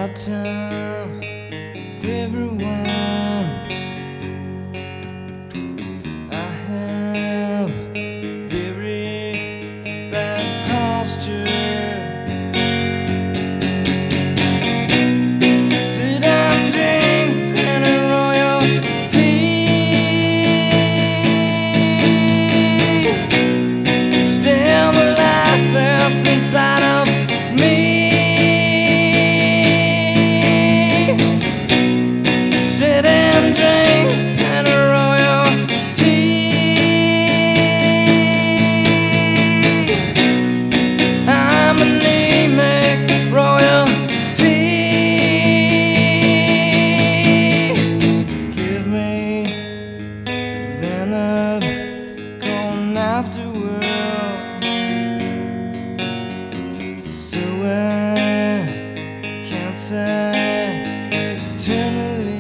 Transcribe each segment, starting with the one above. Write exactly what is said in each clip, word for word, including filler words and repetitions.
hard time with everyone. I have very bad posture. Sit and drink and a royal tea. Still the life that's inside of me. Sit and drink and a royal tea. I'm anemic royalty. Give me Leonard Cohen afterward, so I can't say eternally.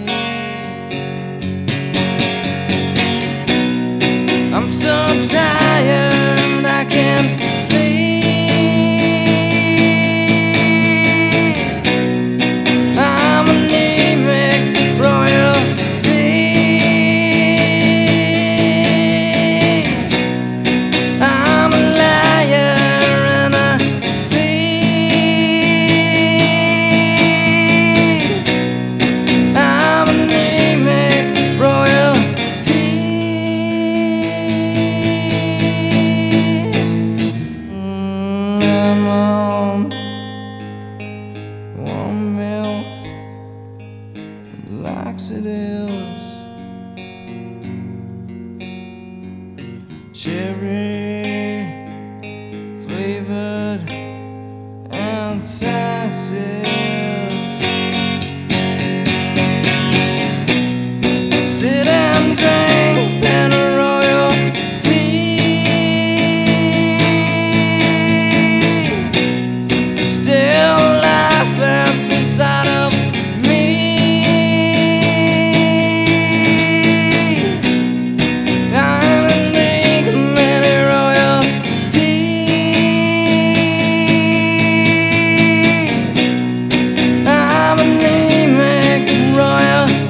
I'm so tired I can't sleep. I'm anemic royalty. I'm a liar and a thief. I'm anemic royalty. I'm on warm milk and laxatives, cherry flavored antacids. Sit and drink and a royal tea. Still life that's inside of me. I'm anemic royalty. I'm anemic royalty.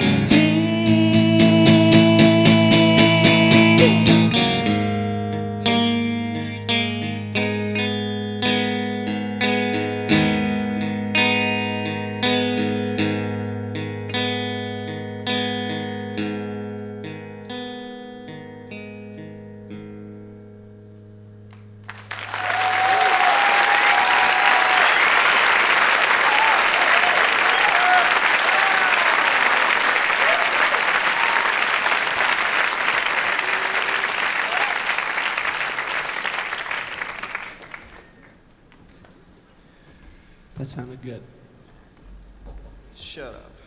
That sounded good. Shut up.